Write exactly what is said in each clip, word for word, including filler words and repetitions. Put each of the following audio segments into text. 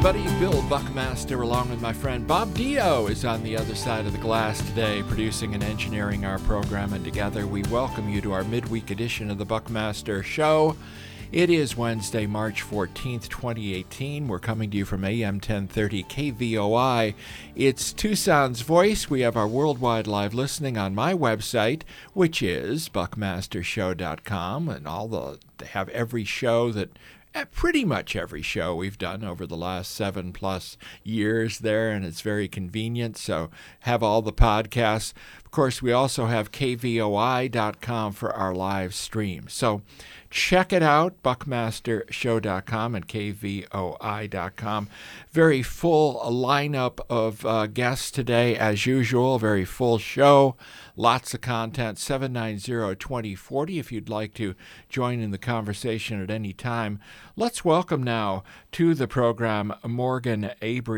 everybody. Bill Buckmaster, along with my friend Bob Dio, is on the other side of the glass today, producing and engineering our program, and together we welcome you to our midweek edition of the Buckmaster Show. It is Wednesday, March fourteenth, twenty eighteen. We're coming to you from A M ten thirty K V O I. It's Tucson's Voice. We have our worldwide live listening on my website, which is buckmaster show dot com, and all the they have every show that pretty much every show we've done over the last seven plus years there, and it's very convenient. So have all the podcasts. Of course, we also have K V O I dot com for our live stream. So check it out, buckmaster show dot com and K V O I dot com. Very full lineup of uh, guests today, as usual. Very full show. Lots of content. seven nine zero, two zero four zero if you'd like to join in the conversation at any time. Let's welcome now to the program Morgan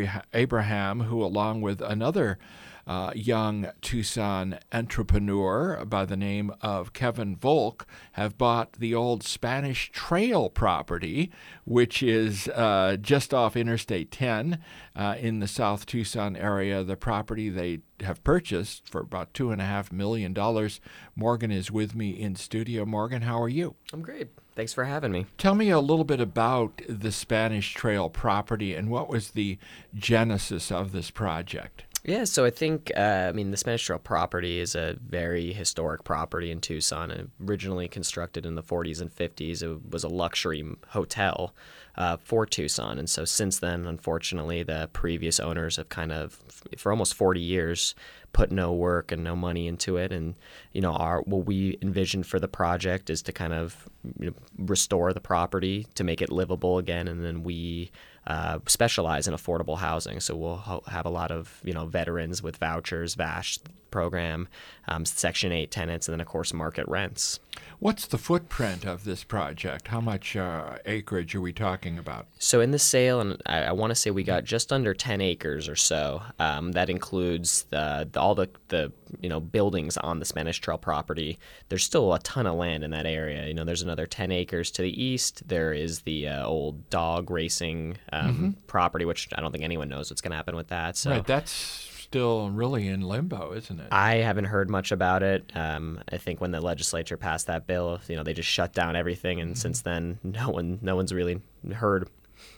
Abraham, who, along with another Uh, young Tucson entrepreneur by the name of Kevin Volk, have bought the old Spanish Trail property, which is uh, just off Interstate ten uh, in the South Tucson area. The property they have purchased for about two and a half million dollars. Morgan is with me in studio. Morgan, how are you? I'm great. Thanks for having me. Tell me a little bit about the Spanish Trail property and what was the genesis of this project. Yeah, so I think, uh, I mean, the Spanish Trail property is a very historic property in Tucson. It originally constructed in the forties and fifties. It was a luxury hotel uh, for Tucson. And so since then, unfortunately, the previous owners have kind of, for almost forty years, put no work and no money into it. And, you know, our what we envisioned for the project is to kind of, you know, restore the property to make it livable again. And then we uh, specialize in affordable housing. So we'll ho- have a lot of, you know, veterans with vouchers, V A S H program, um, Section eight tenants, and then, of course, market rents. What's the footprint of this project? How much uh, acreage are we talking about? So in the sale, and I, I want to say we got just under ten acres or so. Um, that includes the, the all the, the you know buildings on the Spanish Trail property. There's still a ton of land in that area. You know, there's another ten acres to the east. There is the uh, old dog racing um, mm-hmm. property, which I don't think anyone knows what's going to happen with that. So right, that's still really in limbo, isn't it? I haven't heard much about it. Um, I think when the legislature passed that bill, you know, they just shut down everything, and mm-hmm. since then, no one, no one's really heard.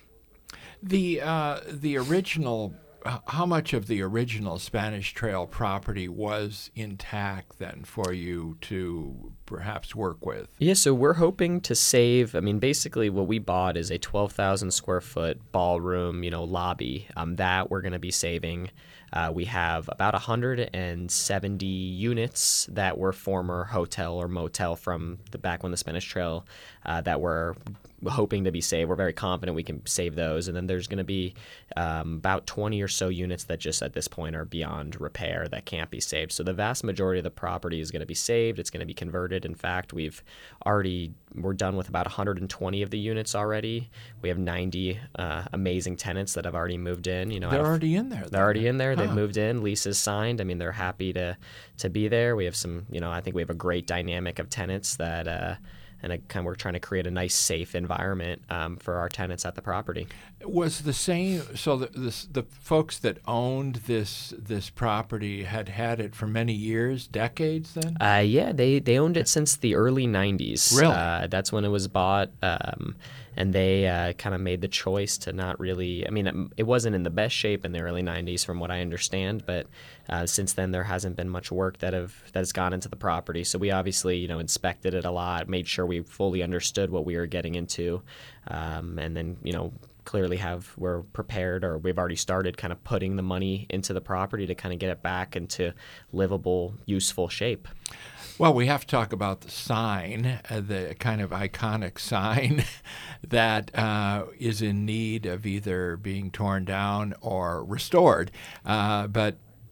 The uh, the original, how much of the original Spanish Trail property was intact then for you to perhaps work with? Yeah, so we're hoping to save, I mean, basically what we bought is a twelve thousand square foot ballroom, you know, lobby. Um, that we're going to be saving. Uh, we have about one hundred seventy units that were former hotel or motel from the back when the Spanish Trail uh, that we're hoping to be saved. We're very confident we can save those. And then there's going to be um, about twenty or so units that just at this point are beyond repair that can't be saved. So the vast majority of the property is going to be saved. It's going to be converted. In fact, we've already, we're done with about one hundred twenty of the units already. We have ninety uh, amazing tenants that have already moved in. You know, They're I've, already in there. They're already in there. They've huh. moved in. Leases signed. I mean, they're happy to, to be there. We have some, you know, I think we have a great dynamic of tenants that, uh, and a, kind of we're trying to create a nice, safe environment um, for our tenants at the property. Was the same, so the, the the folks that owned this this property had had it for many years, decades then? Uh, yeah, they, they owned it since the early nineties. Really? Uh, that's when it was bought. Um, and they uh, kind of made the choice to not really, I mean, it wasn't in the best shape in the early nineties from what I understand, but uh, since then there hasn't been much work that have that has gone into the property. So we obviously, you know, inspected it a lot, made sure we fully understood what we were getting into, um, and then, you know, clearly have we're prepared, or we've already started kind of putting the money into the property to kind of get it back into livable, useful shape. Well, we have to talk about the sign, uh, the kind of iconic sign that uh, is in need of either being torn down or restored. Uh, but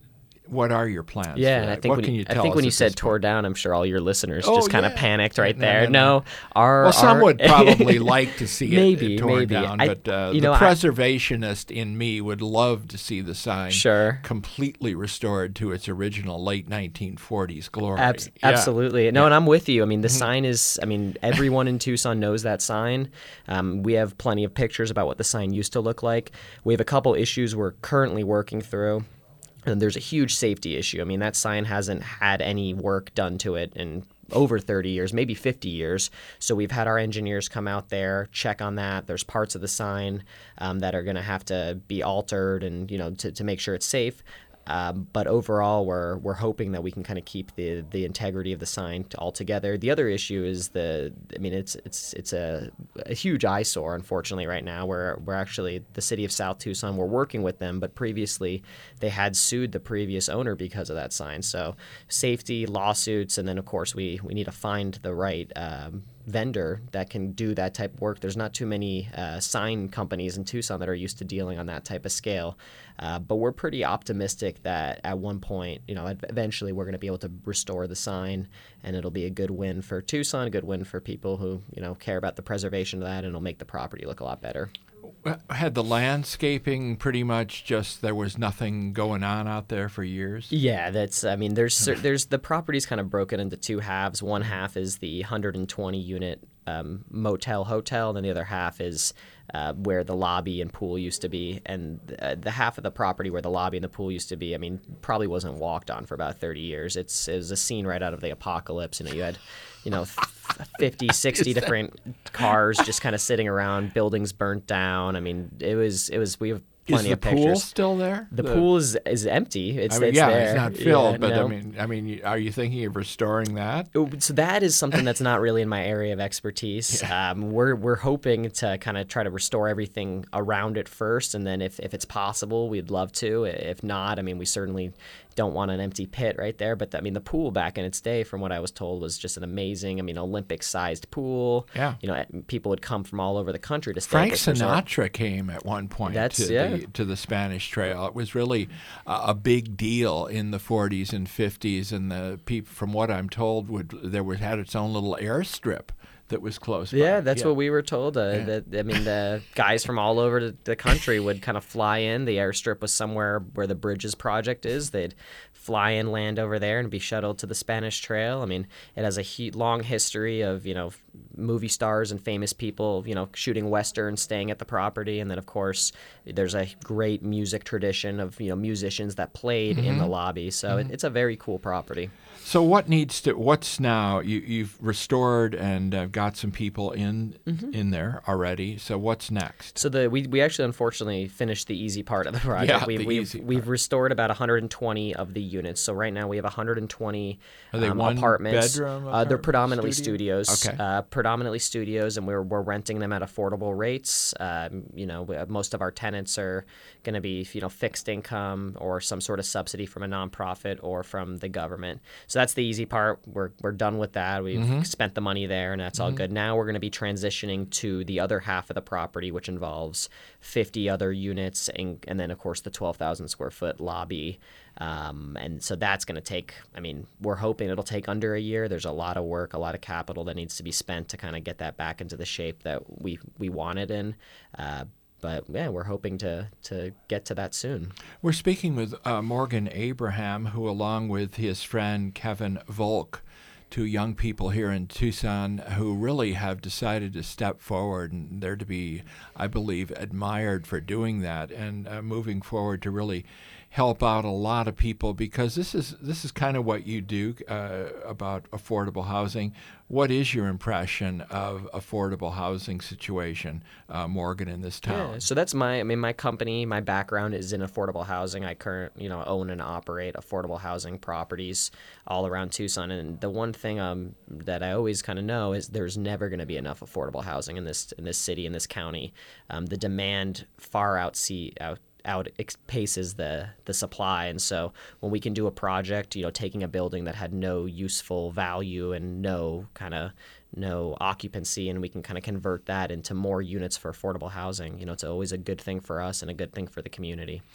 what are your plans? Yeah, for and I that? think what when can you, you I tell think us when you at said this tore point? down, I'm sure all your listeners Oh, just kind of yeah. panicked right No, there. no, no. No, our Well, some our- would probably like to see it Maybe, torn maybe. down, I- but uh, you the know, I- preservationist in me would love to see the sign Sure. completely restored to its original late nineteen forties glory. Abs- Yeah. Absolutely. No, and I'm with you. I mean, the sign is, I mean, everyone in Tucson knows that sign. Um, we have plenty of pictures about what the sign used to look like. We have a couple issues we're currently working through. And there's a huge safety issue. I mean, that sign hasn't had any work done to it in over thirty years, maybe fifty years. So we've had our engineers come out there, check on that. There's parts of the sign um, that are going to have to be altered and, you know, to, to make sure it's safe. Um, but overall, we're we're hoping that we can kind of keep the the integrity of the sign altogether. The other issue is the, I mean, it's it's it's a, a huge eyesore, unfortunately, right now. We're we're actually the city of South Tucson. We're working with them, but previously they had sued the previous owner because of that sign. So safety lawsuits, and then of course we we need to find the right Um, vendor that can do that type of work. There's not too many uh, sign companies in Tucson that are used to dealing on that type of scale. Uh, but we're pretty optimistic that at one point, you know, eventually we're going to be able to restore the sign, and it'll be a good win for Tucson, a good win for people who, you know, care about the preservation of that, and it'll make the property look a lot better. Had the landscaping pretty much just, there was nothing going on out there for years? Yeah, that's, I mean, there's, cer- there's, the property's kind of broken into two halves. One half is the one hundred twenty unit um, motel hotel, and then the other half is uh, where the lobby and pool used to be. And uh, the half of the property where the lobby and the pool used to be, I mean, probably wasn't walked on for about thirty years. It's, it was a scene right out of the apocalypse. You know, you had, you know, fifty, sixty different cars just kind of sitting around, buildings burnt down. I mean, it was, it was, we have plenty is the of pictures. pool still there? The, the pool is, is empty. It's, I mean, it's yeah, there. it's not filled, Yeah, but no. I mean, I mean, are you thinking of restoring that? So that is something that's not really in my area of expertise. Yeah. Um, we're we're hoping to kind of try to restore everything around it first, and then if, if it's possible, we'd love to. If not, I mean, we certainly don't want an empty pit right there. But I mean, the pool back in its day, from what I was told, was just an amazing, I mean, Olympic-sized pool. Yeah. You know, people would come from all over the country to stay. Frank at this resort. Sinatra came at one point That's- to, yeah. the, to the Spanish Trail. It was really a, a big deal in the forties and fifties, and the people, from what I'm told, would there was had its own little airstrip that was close by. Yeah, that's what we were told. Uh, yeah. That I mean, the guys from all over the, the country would kind of fly in. The airstrip was somewhere where the Bridges project is. They'd fly in, land over there, and be shuttled to the Spanish Trail. I mean, it has a he- long history of, you know, movie stars and famous people, you know, shooting westerns, staying at the property, and then of course there's a great music tradition of, you know, musicians that played mm-hmm. in the lobby. So mm-hmm. it, it's a very cool property. So what needs to? What's now? You, you've restored and uh, got some people in mm-hmm. in there already. So what's next? So the we, we actually unfortunately finished the easy part of the project. Yeah, we, the we've easy we've part. restored about one hundred twenty of the units. So right now we have one hundred twenty Are they um, one apartments. bedroom Uh, they're apartment predominantly studio? studios. Okay. Uh, predominantly studios, and we're we're renting them at affordable rates. Um, you know, we, most of our tenants are going to be, you know, fixed income or some sort of subsidy from a nonprofit or from the government. So that's the easy part. We're we're done with that. We've mm-hmm. spent the money there, and that's all mm-hmm. good. Now we're going to be transitioning to the other half of the property, which involves fifty other units, and, and then of course the twelve thousand square foot lobby. Um, and so that's going to take, I mean, we're hoping it'll take under a year. There's a lot of work, a lot of capital that needs to be spent to kind of get that back into the shape that we we want it in. Uh, But yeah, we're hoping to to get to that soon. We're speaking with uh, Morgan Abraham, who, along with his friend Kevin Volk, two young people here in Tucson who really have decided to step forward, and they're to be, I believe, admired for doing that and uh, moving forward to really help out a lot of people, because this is this is kind of what you do uh, about affordable housing. What is your impression of affordable housing situation, uh, Morgan, in this town? Yeah, so that's my, I mean, my company, my background is in affordable housing. I current, you know, own and operate affordable housing properties all around Tucson. And the one thing um, that I always kind of know is there's never going to be enough affordable housing in this in this city, in this county. Um, the demand far outsee out. out paces the the supply, and so when we can do a project, you know, taking a building that had no useful value and no kind of no occupancy, and we can kind of convert that into more units for affordable housing, you know, it's always a good thing for us and a good thing for the community.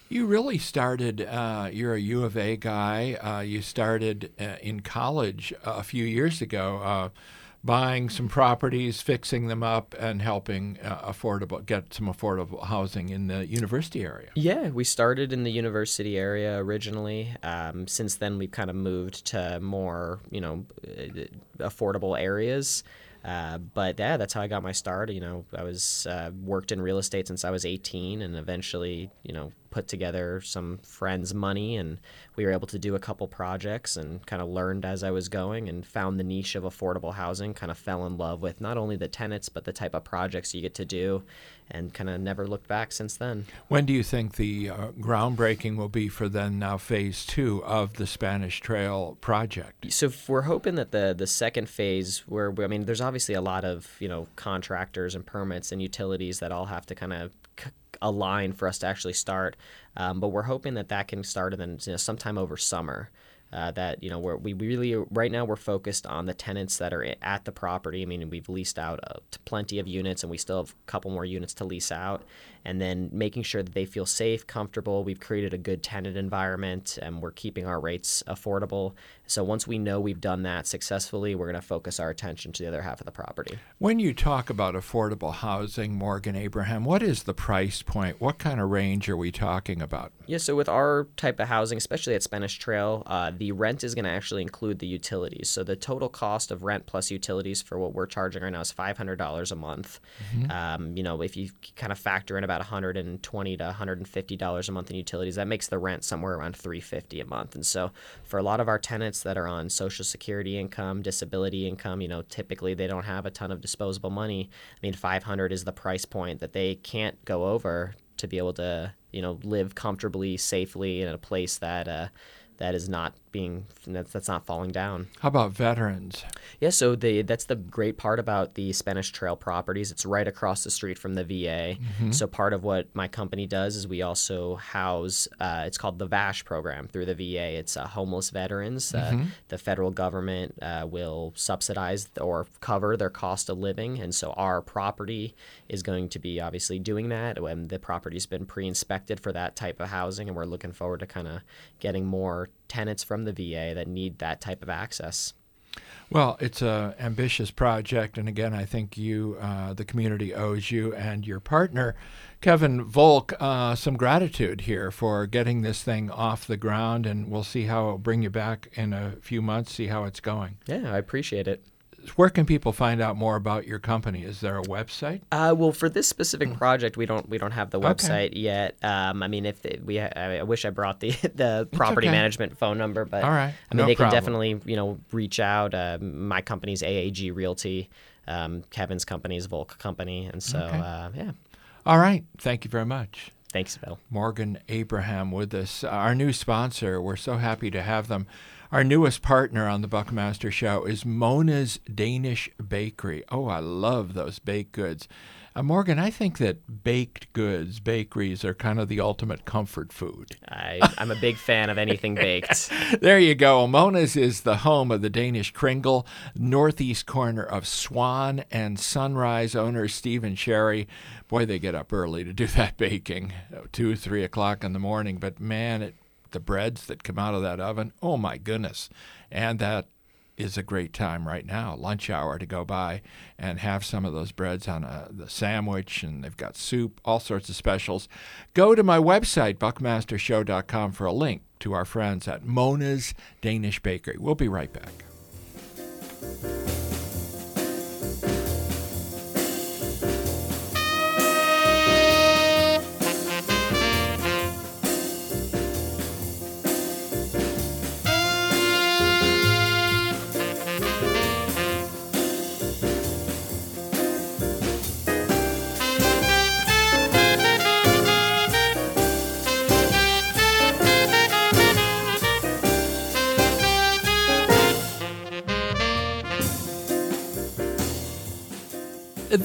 You really started, uh, you're a U of A guy. Uh, you started uh, in college a few years ago, uh, buying some properties, fixing them up, and helping uh, affordable get some affordable housing in the university area. Yeah, we started in the university area originally. Um, since then, we've kind of moved to more, you know, affordable areas. Uh, but yeah, that's how I got my start. You know, I was uh, worked in real estate since I was eighteen, and eventually, you know, put together some friends' money, and we were able to do a couple projects and kind of learned as I was going and found the niche of affordable housing, kind of fell in love with not only the tenants, but the type of projects you get to do, and kind of never looked back since then. When do you think the uh, groundbreaking will be for then now phase two of the Spanish Trail project? So if we're hoping that the the second phase, where I mean, there's obviously a lot of, you know, contractors and permits and utilities that all have to kind of c- align for us to actually start. Um, but we're hoping that that can start in, you know, sometime over summer. Uh, that, you know, we're, we really, right now we're focused on the tenants that are at the property. I mean, we've leased out uh, plenty of units, and we still have a couple more units to lease out. And then making sure that they feel safe, comfortable. We've created a good tenant environment, and we're keeping our rates affordable. So once we know we've done that successfully, we're going to focus our attention to the other half of the property. When you talk about affordable housing, Morgan Abraham, what is the price point? What kind of range are we talking about? Yeah, so with our type of housing, especially at Spanish Trail, uh, the rent is going to actually include the utilities. So the total cost of rent plus utilities for what we're charging right now is five hundred dollars a month. Mm-hmm. Um, you know, if you kind of factor in about one hundred twenty dollars to one hundred fifty dollars a month in utilities, that makes the rent somewhere around three hundred fifty dollars a month. And so for a lot of our tenants that are on Social Security income, disability income, you know, typically they don't have a ton of disposable money. I mean, five hundred dollars is the price point that they can't go over to be able to, you know, live comfortably, safely in a place that uh, that is not being that's, that's not falling down. How about veterans? Yeah, so the that's the great part about the Spanish Trail properties. It's right across the street from the V A. Mm-hmm. So part of what my company does is we also house. Uh, it's called the V A S H program through the V A. It's uh, homeless veterans. Mm-hmm. Uh, the federal government uh, will subsidize or cover their cost of living, and so our property is going to be obviously doing that. When the property's been pre-inspected for that type of housing, and we're looking forward to kind of getting more tenants from the V A that need that type of access. Well, it's an ambitious project, and again, I think you, uh, the community owes you and your partner, Kevin Volk, uh, some gratitude here for getting this thing off the ground, and we'll see how it'll bring you back in a few months, see how it's going. Yeah, I appreciate it. Where can people find out more about your company? Is there a website? Uh, well, for this specific project, we don't we don't have the website okay. yet. Um, I mean, if they, we, I wish I brought the the property okay. management phone number, but all right, I mean, no they problem. can definitely you know reach out. Uh, my company's A A G Realty. Um, Kevin's company is Volk Company, and so okay. uh, yeah. All right, thank you very much. Thanks, Bill. Morgan Abraham with us, our new sponsor. We're so happy to have them. Our newest partner on the Buckmaster Show is Mona's Danish Bakery. Oh, I love those baked goods. Uh, Morgan, I think that baked goods, bakeries, are kind of the ultimate comfort food. I, I'm a big fan of anything baked. There you go. Mona's is the home of the Danish Kringle, northeast corner of Swan and Sunrise. Owner Stephen Sherry. Boy, they get up early to do that baking, two, three o'clock in the morning. But man, it the breads that come out of that oven, oh my goodness. And that is a great time right now, lunch hour, to go by and have some of those breads on a the sandwich, and they've got soup, all sorts of specials. Go to my website, buckmaster show dot com, for a link to our friends at Mona's Danish Bakery. We'll be right back.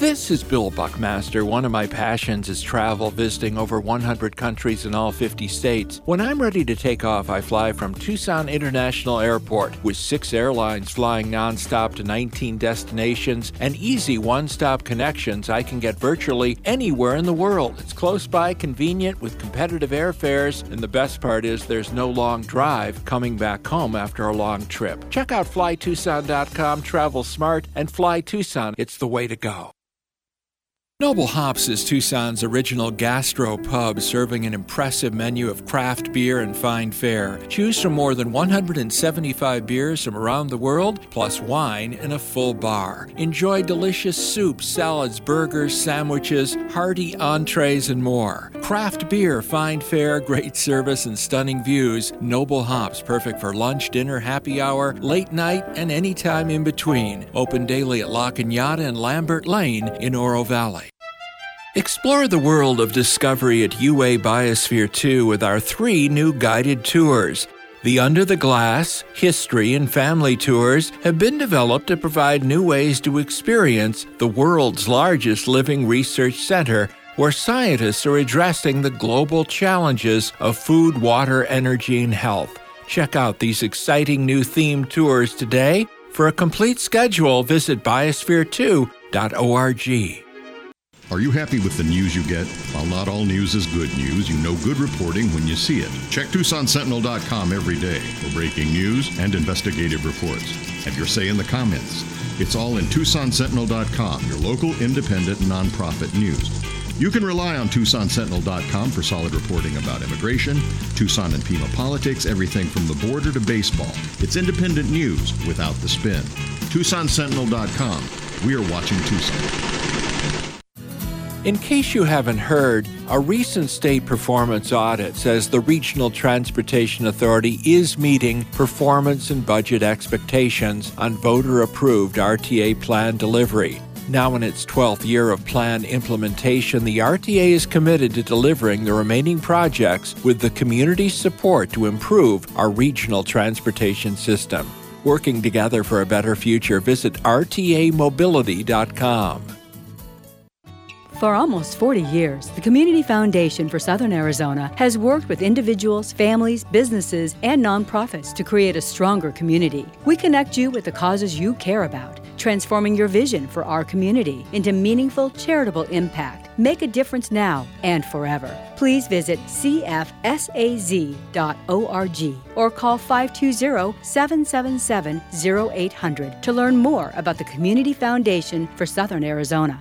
This is Bill Buckmaster. One of my passions is travel, visiting over one hundred countries in all fifty states. When I'm ready to take off, I fly from Tucson International Airport. With six airlines flying nonstop to nineteen destinations and easy one-stop connections, I can get virtually anywhere in the world. It's close by, convenient, with competitive airfares, and the best part is there's no long drive coming back home after a long trip. Check out fly tucson dot com, travel smart, and Fly Tucson. It's the way to go. Noble Hops is Tucson's original gastro pub, serving an impressive menu of craft beer and fine fare. Choose from more than one hundred seventy-five beers from around the world, plus wine and a full bar. Enjoy delicious soups, salads, burgers, sandwiches, hearty entrees, and more. Craft beer, fine fare, great service, and stunning views. Noble Hops, perfect for lunch, dinner, happy hour, late night, and any time in between. Open daily at La Cañada and Lambert Lane in Oro Valley. Explore the world of discovery at U A Biosphere two with our three new guided tours. The Under the Glass, History, and Family tours have been developed to provide new ways to experience the world's largest living research center, where scientists are addressing the global challenges of food, water, energy, and health. Check out these exciting new themed tours today. For a complete schedule, visit biosphere two dot org. Are you happy with the news you get? While not all news is good news, you know good reporting when you see it. Check Tucson Sentinel dot com every day for breaking news and investigative reports. Have your say in the comments. It's all in Tucson Sentinel dot com, your local independent nonprofit news. You can rely on Tucson Sentinel dot com for solid reporting about immigration, Tucson and Pima politics, everything from the border to baseball. It's independent news without the spin. Tucson Sentinel dot com. We are watching Tucson. In case you haven't heard, a recent state performance audit says the Regional Transportation Authority is meeting performance and budget expectations on voter-approved R T A plan delivery. Now in its twelfth year of plan implementation, the R T A is committed to delivering the remaining projects with the community's support to improve our regional transportation system. Working together for a better future, visit R T A mobility dot com. For almost forty years, the Community Foundation for Southern Arizona has worked with individuals, families, businesses, and nonprofits to create a stronger community. We connect you with the causes you care about, transforming your vision for our community into meaningful, charitable impact. Make a difference now and forever. Please visit c f s a z dot org or call five two zero, seven seven seven, zero eight zero zero to learn more about the Community Foundation for Southern Arizona.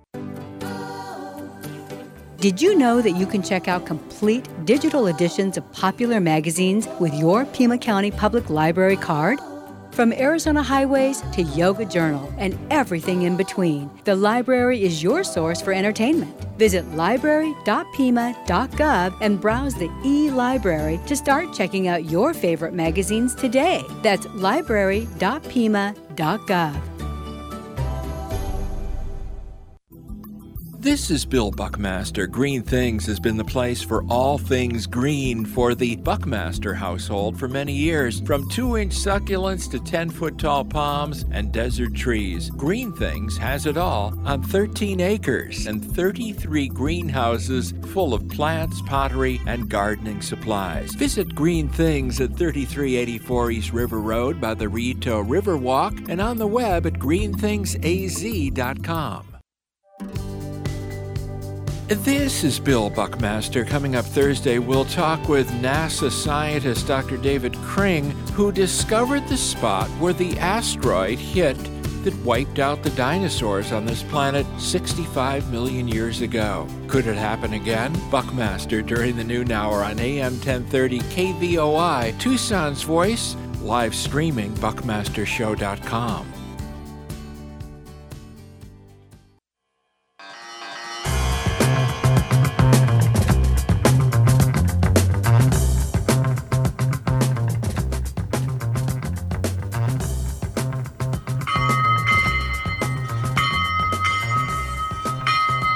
Did you know that you can check out complete digital editions of popular magazines with your Pima County Public Library card? From Arizona Highways to Yoga Journal and everything in between, the library is your source for entertainment. Visit library dot pima dot gov and browse the e-library to start checking out your favorite magazines today. That's library dot pima dot gov. This is Bill Buckmaster. Green Things has been the place for all things green for the Buckmaster household for many years. From two-inch succulents to ten-foot-tall palms and desert trees, Green Things has it all on thirteen acres and thirty-three greenhouses full of plants, pottery, and gardening supplies. Visit Green Things at thirty-three eighty-four East River Road by the Rito Riverwalk and on the web at green things a z dot com. This is Bill Buckmaster. Coming up Thursday, we'll talk with NASA scientist Doctor David Kring, who discovered the spot where the asteroid hit that wiped out the dinosaurs on this planet sixty-five million years ago. Could it happen again? Buckmaster during the noon hour on A M ten thirty K V O I, Tucson's Voice, live streaming buckmaster show dot com.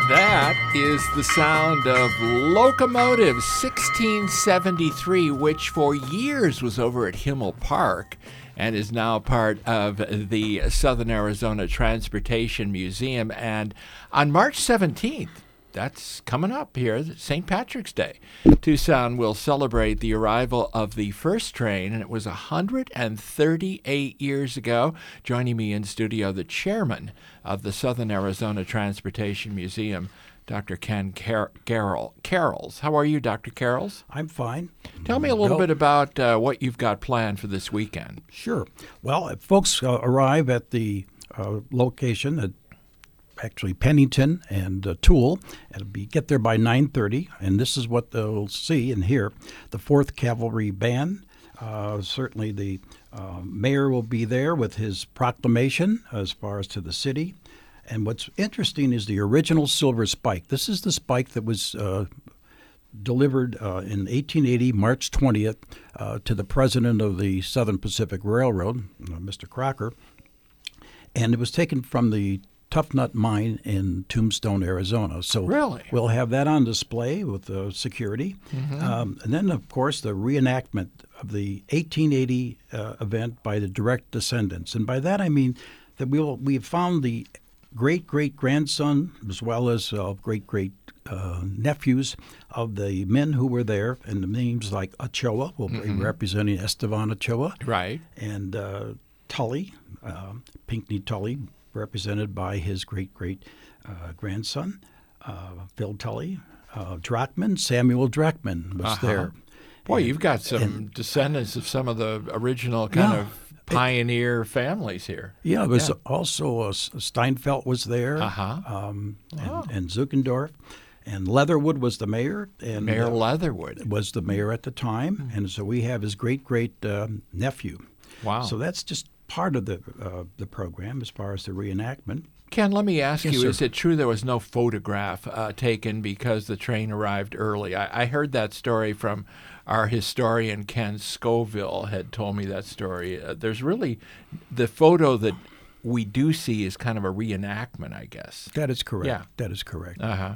That is the sound of Locomotive sixteen seventy-three, which for years was over at Himmel Park and is now part of the Southern Arizona Transportation Museum. And on March seventeenth, that's coming up here, Saint Patrick's Day, Tucson will celebrate the arrival of the first train, and it was one hundred thirty-eight years ago. Joining me in studio, the chairman of the Southern Arizona Transportation Museum, Doctor Ken Car- Carroll. Carrolls. How are you, Doctor Carrolls? I'm fine. Tell me a little Well, bit about uh, what you've got planned for this weekend. Sure. Well, if folks uh, arrive at the uh, location at actually Pennington and uh, Toole, it'll be get there by nine thirty, and this is what they'll see and hear. The fourth Cavalry Band, uh, certainly the uh, mayor will be there with his proclamation as far as to the city. And what's interesting is the original silver spike. This is the spike that was uh, delivered uh, in eighteen eighty, March twentieth, uh, to the president of the Southern Pacific Railroad, uh, Mister Crocker, and it was taken from the Tough Nut Mine in Tombstone, Arizona. So Really? we'll have that on display with uh, security. Mm-hmm. Um, and then, of course, the reenactment of the eighteen eighty uh, event by the direct descendants. And by that I mean that we'll, we have found the great-great-grandson as well as uh, great-great-nephews uh, of the men who were there, and the names like Ochoa will be Mm-hmm. representing Estevan Ochoa, Right. and uh, Tully, uh, Pinckney Tully, represented by his great-great-grandson, uh, Phil Tully. Uh, Drachman, Samuel Drachman was Uh-huh. there. Boy, And- you've got some descendants of some of the original kind Yeah. of pioneer families here. Yeah, there was Yeah. also uh, Steinfeld was there, Uh-huh. um, and, Oh. and Zuckendorf, and Leatherwood was the mayor, and Mayor uh, Leatherwood. was the mayor at the time, and so we have his great great um, nephew. Wow. So that's just part of the uh, the program as far as the reenactment. Ken, let me ask Yes, you, sir. is it true there was no photograph uh, taken because the train arrived early? I, I heard that story from our historian, Ken Scoville, had told me that story. Uh, there's really, the photo that we do see is kind of a reenactment, I guess. That is correct. Yeah. That is correct. Uh-huh.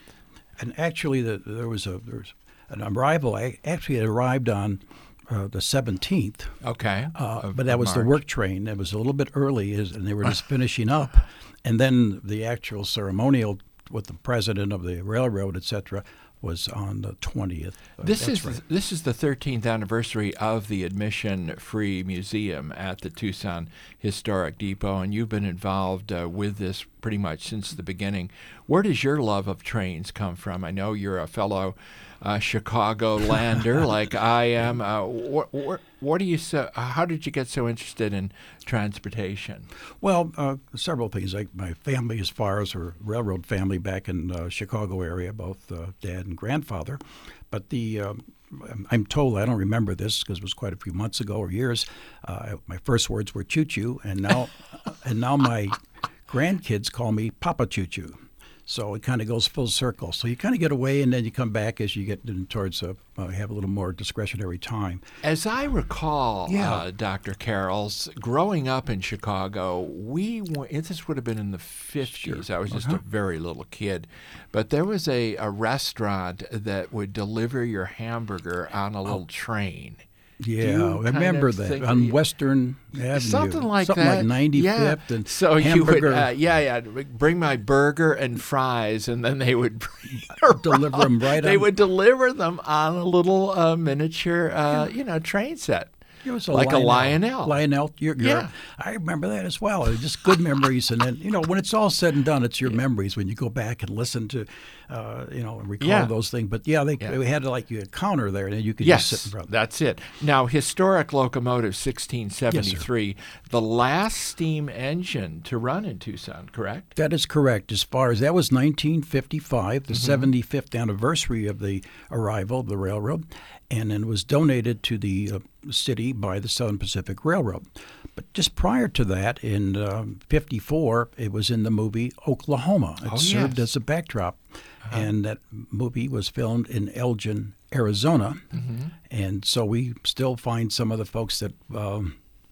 And actually, the, there was a there was an arrival. I actually it arrived on uh, the seventeenth. Okay. Uh, of- but that of was the March. work train. It was a little bit early, is- and they were just finishing up. And then the actual ceremonial with the president of the railroad, et cetera, was on the twentieth. Uh, This that's is right. this is the thirteenth anniversary of the admission-free museum at the Tucson Historic Depot, and you've been involved uh, with this pretty much since the beginning. Where does your love of trains come from? I know you're a fellow uh, Chicago-lander like I am. Uh, what, what, what do you so? How did you get so interested in transportation? Well, uh, several things. Like my family, as far as her railroad family back in uh, Chicago area, both uh, dad and grandfather. But the um, I'm told, I don't remember this because it was quite a few months ago or years. Uh, my first words were choo choo, and now and now my grandkids call me Papa Choo Choo. So it kind of goes full circle. So you kind of get away, and then you come back as you get in towards uh, uh, have a little more discretionary time. As I recall, Yeah. uh, Doctor Carrolls, growing up in Chicago, we were, this would have been in the fifties. I was just Uh-huh. a very little kid. But there was a, a restaurant that would deliver your hamburger on a little train. Yeah, you I kind remember of that think on that you- Western Avenue, Something like something that. like ninety-fifth, yeah. and so hamburger. you would, uh, yeah, yeah, bring my burger and fries, and then they would bring Deliver 'em right They on- would deliver them on a little uh, miniature, uh, you know, train set. It was like a Lionel. Lionel, you're, you're, Yeah. I remember that as well. It was just good memories, and then you know when it's all said and done, it's your memories when you go back and listen to, uh, you know, and recall Yeah. those things. But yeah, they, Yeah. they had like you a counter there, and you could Yes, just sit in front. that's it. Now, historic locomotive sixteen seventy-three, the last steam engine to run in Tucson, correct? That is correct. As far as that was nineteen fifty-five, the Mm-hmm. seventy-fifth anniversary of the arrival of the railroad, and then was donated to the uh, city by the Southern Pacific Railroad. But just prior to that, in um, fifty-four, it was in the movie Oklahoma. It Oh, served yes. as a backdrop, and that movie was filmed in Elgin, Arizona. Mm-hmm. And so we still find some of the folks that um,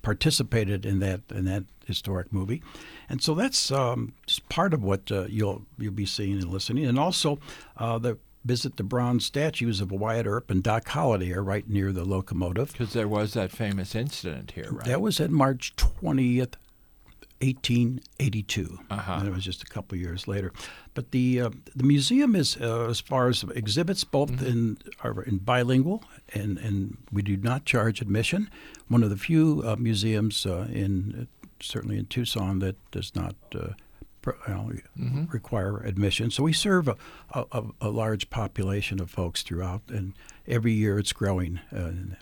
participated in that in that historic movie. And so that's um, just part of what uh, you'll you'll be seeing and listening. And also uh, the visit the bronze statues of Wyatt Earp and Doc Holliday are right near the locomotive. Because there was that famous incident here, right? That was at March twentieth, eighteen eighty-two. Uh-huh. And it was just a couple years later. But the uh, the museum is, uh, as far as exhibits, both mm-hmm. in are in bilingual, and, and we do not charge admission. One of the few uh, museums uh, in uh, certainly in Tucson that does not uh, pr- you know, mm-hmm. require admission. So we serve a, a, a large population of folks throughout, and every year it's growing. Uh,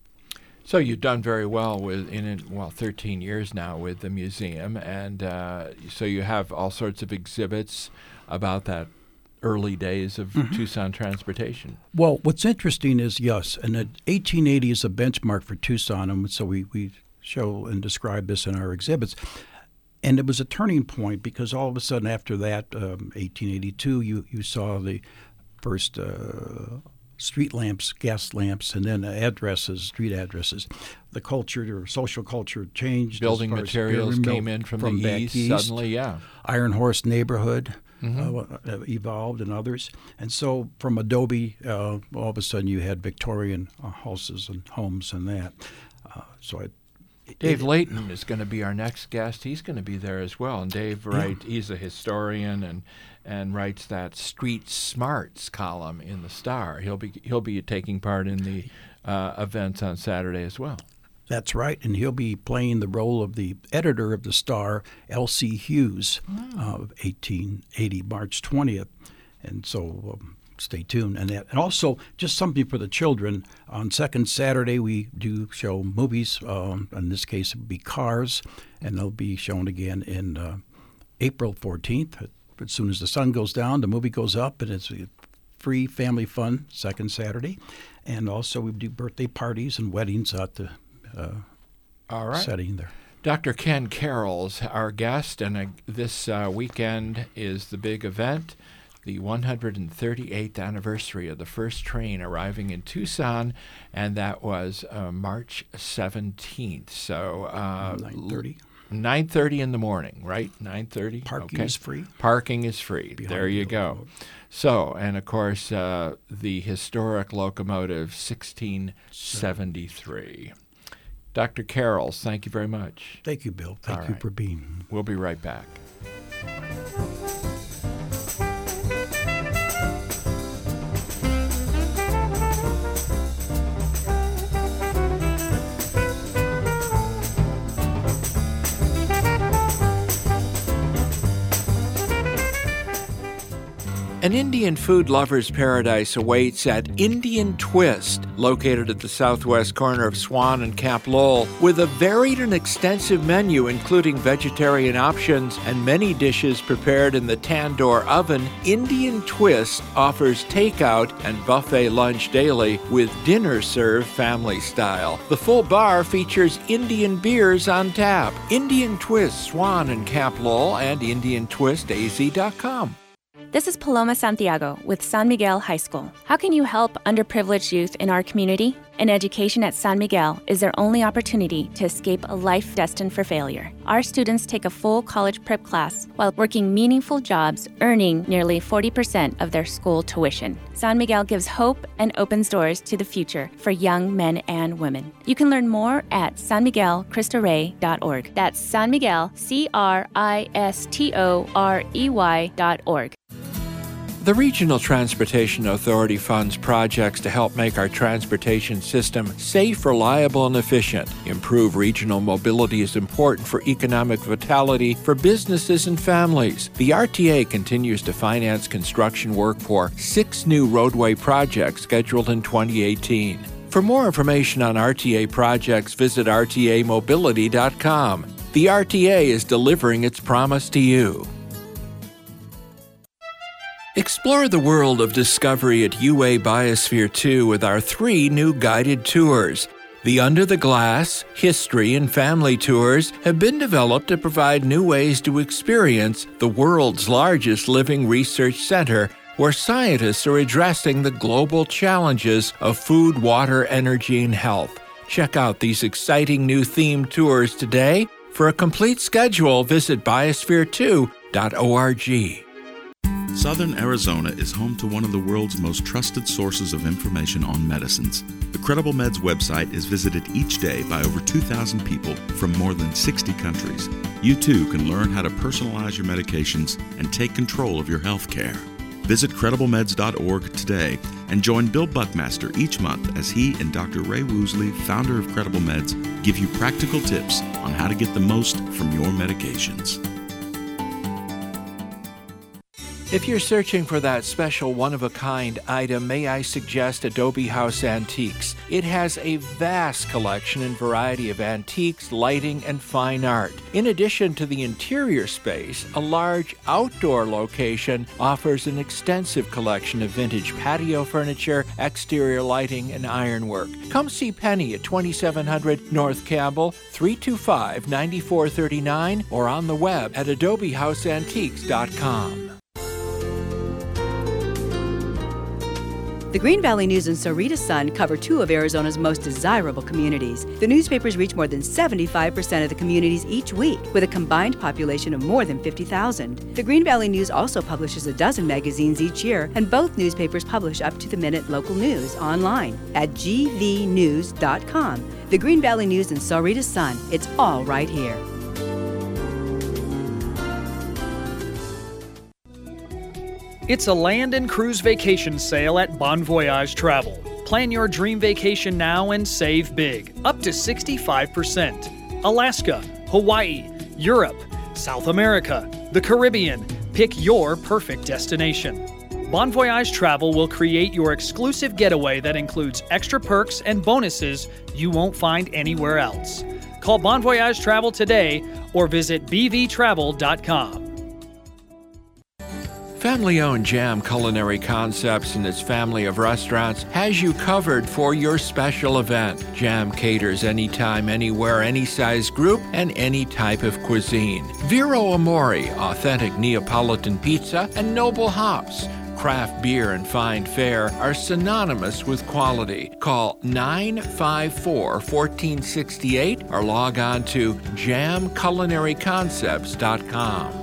So you've done very well with in it, well thirteen years now with the museum, and uh, so you have all sorts of exhibits about that early days of mm-hmm. Tucson transportation. Well, what's interesting is, yes, and that eighteen eighty is a benchmark for Tucson, and so we, we show and describe this in our exhibits. And it was a turning point because all of a sudden after that, um, eighteen eighty-two, you, you saw the first uh, street lamps, gas lamps, and then addresses, street addresses. The culture or social culture changed. Building materials came in from, from the east, east suddenly, yeah. Iron Horse neighborhood mm-hmm. uh, evolved, and others. And so from adobe, uh, all of a sudden you had Victorian uh, houses and homes and that. Uh, so I Dave Layton is going to be our next guest. He's going to be there as well. And Dave, right, yeah. he's a historian and and writes that Street Smarts column in the Star. He'll be he'll be taking part in the uh, events on Saturday as well. That's right, and he'll be playing the role of the editor of the Star, L C Hughes, oh. of eighteen eighty, March twentieth. And so um, stay tuned. And, that, and also, just something for the children. On second Saturday, we do show movies. Um, in this case, it would be Cars, and they'll be shown again in uh, April fourteenth. As soon as the sun goes down, the movie goes up, and it's free family fun second Saturday. And also, we do birthday parties and weddings at the uh, All right. setting there. Doctor Ken Carroll's our guest, and uh, this uh, weekend is the big event, the one hundred thirty-eighth anniversary of the first train arriving in Tucson, and that was uh, March seventeenth. So uh, nine thirty. nine thirty in the morning, right? nine thirty? Parking okay. is free. Parking is free. Behind there you the go. road. So, and of course, uh, the historic locomotive sixteen seventy-three. Doctor Carrolls, thank you very much. Thank you, Bill. Thank All you right. for being. We'll be right back. An Indian food lover's paradise awaits at Indian Twist, located at the southwest corner of Swan and Camp Lowell, with a varied and extensive menu including vegetarian options and many dishes prepared in the tandoor oven. Indian Twist offers takeout and buffet lunch daily with dinner served family style. The full bar features Indian beers on tap. Indian Twist, Swan and Camp Lowell, and indian twist a z dot com. This is Paloma Santiago with San Miguel High School. How can you help underprivileged youth in our community? An education at San Miguel is their only opportunity to escape a life destined for failure. Our students take a full college prep class while working meaningful jobs, earning nearly forty percent of their school tuition. San Miguel gives hope and opens doors to the future for young men and women. You can learn more at san miguel cristo rey dot org. That's San Miguel, C R I S T O R E Y dot org. The Regional Transportation Authority funds projects to help make our transportation system safe, reliable, and efficient. Improve regional mobility is important for economic vitality for businesses and families. The R T A continues to finance construction work for six new roadway projects scheduled in twenty eighteen. For more information on R T A projects, visit r t a mobility dot com. The R T A is delivering its promise to you. Explore the world of discovery at U A Biosphere two with our three new guided tours. The Under the Glass, History, and Family tours have been developed to provide new ways to experience the world's largest living research center, where scientists are addressing the global challenges of food, water, energy, and health. Check out these exciting new themed tours today. For a complete schedule, visit biosphere two dot org. Southern Arizona is home to one of the world's most trusted sources of information on medicines. The Credible Meds website is visited each day by over two thousand people from more than sixty countries. You too can learn how to personalize your medications and take control of your health care. Visit credible meds dot org today and join Bill Buckmaster each month as he and Doctor Ray Woosley, founder of Credible Meds, give you practical tips on how to get the most from your medications. If you're searching for that special one-of-a-kind item, may I suggest Adobe House Antiques. It has a vast collection and variety of antiques, lighting, and fine art. In addition to the interior space, a large outdoor location offers an extensive collection of vintage patio furniture, exterior lighting, and ironwork. Come see Penny at twenty-seven hundred North Campbell, three two five, nine four three nine, or on the web at adobe house antiques dot com. The Green Valley News and Sahuarita Sun cover two of Arizona's most desirable communities. The newspapers reach more than seventy-five percent of the communities each week, with a combined population of more than fifty thousand. The Green Valley News also publishes a dozen magazines each year, and both newspapers publish up-to-the-minute local news online at g v news dot com. The Green Valley News and Sahuarita Sun, it's all right here. It's a land and cruise vacation sale at Bon Voyage Travel. Plan your dream vacation now and save big, up to sixty-five percent. Alaska, Hawaii, Europe, South America, the Caribbean. Pick your perfect destination. Bon Voyage Travel will create your exclusive getaway that includes extra perks and bonuses you won't find anywhere else. Call Bon Voyage Travel today or visit b v travel dot com. Family-owned Jam Culinary Concepts and its family of restaurants has you covered for your special event. Jam caters anytime, anywhere, any size group, and any type of cuisine. Vero Amore, authentic Neapolitan pizza, and Noble Hops, craft beer and fine fare, are synonymous with quality. Call nine five four, one four six eight or log on to jam culinary concepts dot com.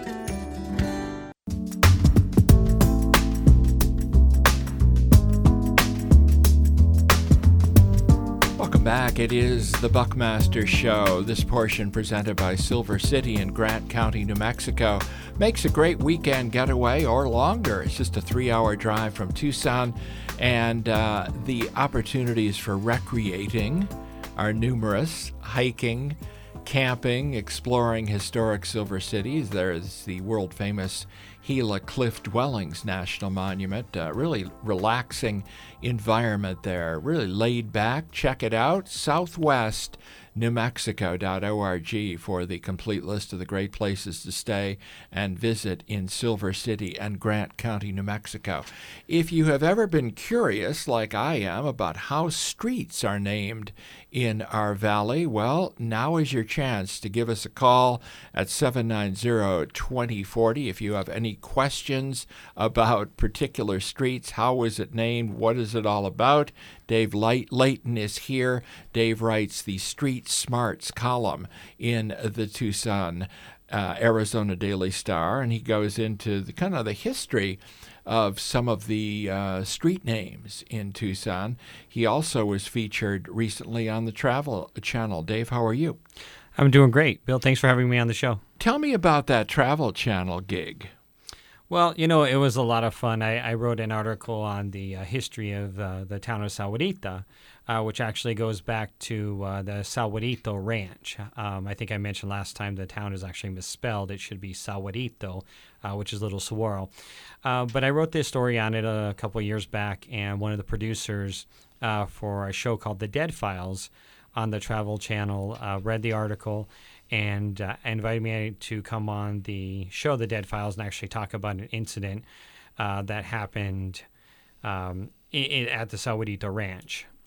Back. It is the Buckmaster Show. This portion, presented by Silver City in Grant County, New Mexico, makes a great weekend getaway or longer. It's just a three-hour drive from Tucson, and uh, the opportunities for recreating are numerous. Hiking, camping, exploring historic Silver Cities. There's the world-famous Gila Cliff Dwellings National Monument. Uh, really relaxing environment there. Really laid back. Check it out. southwest new mexico dot org for the complete list of the great places to stay and visit in Silver City and Grant County, New Mexico. If you have ever been curious, like I am, about how streets are named in our valley, well, now is your chance to give us a call at seven nine zero, two zero four zero. If you have any questions about particular streets, how is it named, what is it all about, Dave Layton is here. Dave writes the Street Smarts column in the Tucson, uh, Arizona Daily Star, and he goes into the kind of the history of some of the uh, street names in Tucson. He also was featured recently on the Travel Channel. Dave, how are you? I'm doing great. Bill, thanks for having me on the show. Tell me about that Travel Channel gig. Well, you know, it was a lot of fun. I, I wrote an article on the uh, history of uh, the town of Sahuarita, uh, which actually goes back to uh, the Sahuarito Ranch. Um, I think I mentioned last time the town is actually misspelled. It should be Sahuarito, uh, which is Little Saguaro. Uh, but I wrote this story on it a couple of years back, and one of the producers uh, for a show called The Dead Files on the Travel Channel uh, read the article and uh, invited me to come on the show, The Dead Files, and actually talk about an incident uh, that happened um, in, in, at the Sahuarito Ranch.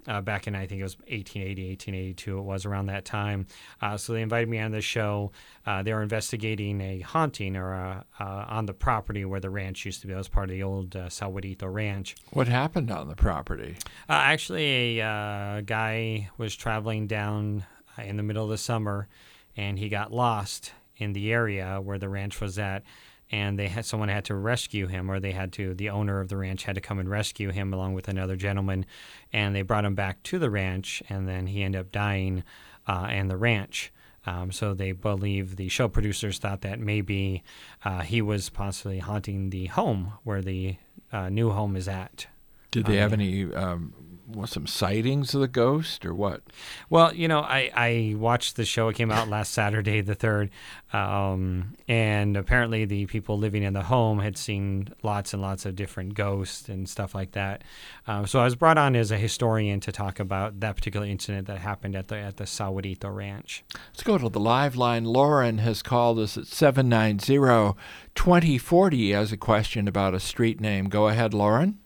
uh, back in, I think it was eighteen eighty, eighteen eighty-two, it was around that time. Uh, so they invited me on the show. Uh, they were investigating a haunting or a, uh, on the property where the ranch used to be. It was part of the old uh, Sahuarito Ranch. What happened on the property? Uh, actually, a uh, guy was traveling down uh, in the middle of the summer, and he got lost in the area where the ranch was at. And they had someone had to rescue him, or they had to. The owner of the ranch had to come and rescue him along with another gentleman, and they brought him back to the ranch. And then he ended up dying, uh, in the ranch. Um, so they believe the show producers thought that maybe uh, he was possibly haunting the home where the uh, new home is at. Did they um, have any um, was some sightings of the ghost or what? Well, you know, I, I watched the show. It came out last Saturday, the third, um, and apparently the people living in the home had seen lots and lots of different ghosts and stuff like that. Um, so I was brought on as a historian to talk about that particular incident that happened at the at the Sahuarito Ranch. Let's go to the live line. Lauren has called us at seven nine zero, two zero four zero. He has a question about a street name. Go ahead, Lauren.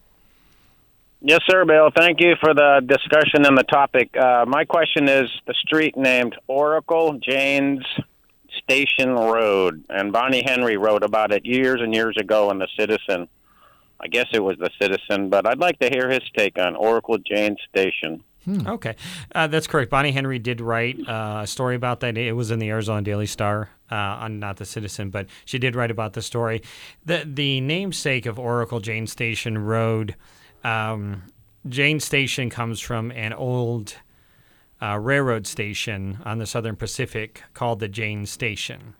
Yes, sir, Bill. Thank you for the discussion and the topic. Uh, my question is the street named Oracle Janes Station Road, and Bonnie Henry wrote about it years and years ago in the Citizen. I guess it was the Citizen, but I'd like to hear his take on Oracle Janes Station. Hmm. Okay, uh, that's correct. Bonnie Henry did write uh, a story about that. It was in the Arizona Daily Star, uh, on not the Citizen, but she did write about the story. The the namesake of Oracle Janes Station Road. Um, Jane Station comes from an old uh, railroad station on the Southern Pacific called the Jane Station.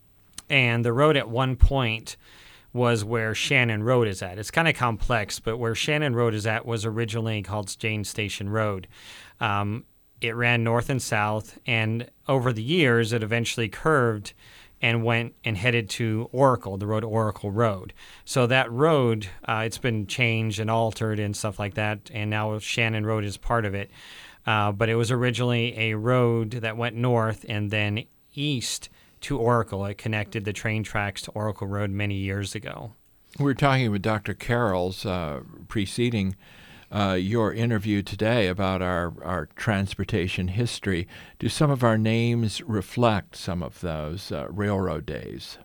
And the road at one point was where Shannon Road is at. It's kind of complex, but where Shannon Road is at was originally called Jane Station Road. Um, it ran north and south, and over the years it eventually curved and went and headed to Oracle, the road Oracle Road. So that road, uh, it's been changed and altered and stuff like that, and now Shannon Road is part of it. Uh, but it was originally a road that went north and then east to Oracle. It connected the train tracks to Oracle Road many years ago. We were talking with Doctor Carroll's uh, preceding Uh, your interview today about our, our transportation history. Do some of our names reflect some of those uh, railroad days?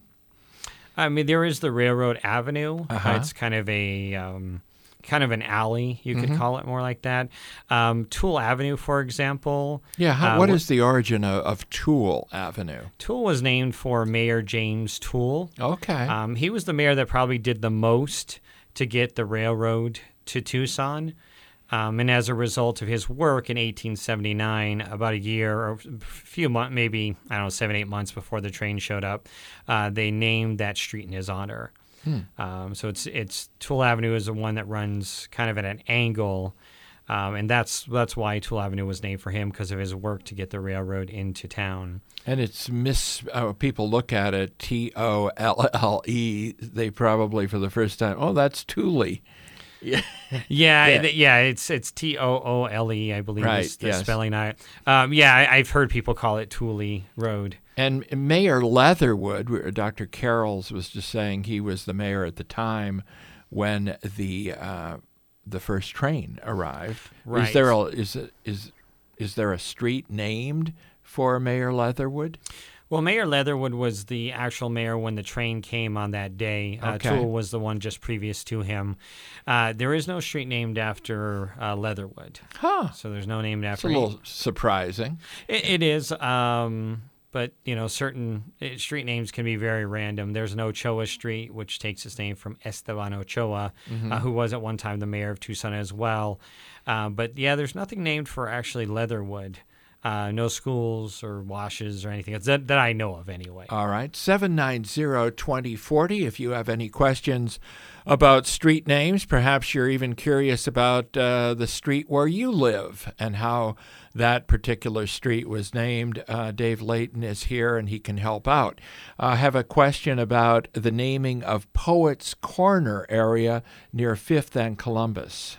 I mean, there is the Railroad Avenue. Uh-huh. Uh, it's kind of a um, kind of an alley, you could Mm-hmm. call it more like that. Um, Toole Avenue, for example. Yeah, how, uh, what wh- is the origin of, of Toole Avenue? Toole was named for Mayor James Toole. Okay. Um, he was the mayor that probably did the most to get the railroad to Tucson. Um, and as a result of his work in eighteen seventy-nine, about a year or a few months, maybe, I don't know, seven, eight months before the train showed up, uh, they named that street in his honor. Hmm. Um, so it's it's Toole Avenue is the one that runs kind of at an angle, um, and that's that's why Toole Avenue was named for him, because of his work to get the railroad into town. And it's mis. Uh, people look at it T O L L E. They probably for the first time, oh, that's Thule. Yeah, Yeah. yeah, th- yeah. It's it's T O O L E, I believe, Right, is the yes. spelling on it. Um, yeah, I, I've heard people call it Thule Road. And Mayor Leatherwood, where Doctor Carroll's was just saying he was the mayor at the time when the uh, the first train arrived. Right. Is there a is it- is is there a street named for Mayor Leatherwood? Well, Mayor Leatherwood was the actual mayor when the train came on that day. Uh, Okay. Toole was the one just previous to him. Uh, there is no street named after uh, Leatherwood. Huh. So there's no named It's a after him. little surprising. It, it is, um, but you know, certain uh, street names can be very random. There's an Ochoa Street, which takes its name from Esteban Ochoa, Mm-hmm. uh, who was at one time the mayor of Tucson as well. Uh, but yeah, there's nothing named for actually Leatherwood. Uh, no schools or washes or anything that, that I know of anyway. All right, seven nine zero, two zero four zero. If you have any questions about street names, perhaps you're even curious about uh, the street where you live and how that particular street was named, uh, Dave Layton is here and he can help out. I have a question about the naming of Poets Corner area near Fifth and Columbus.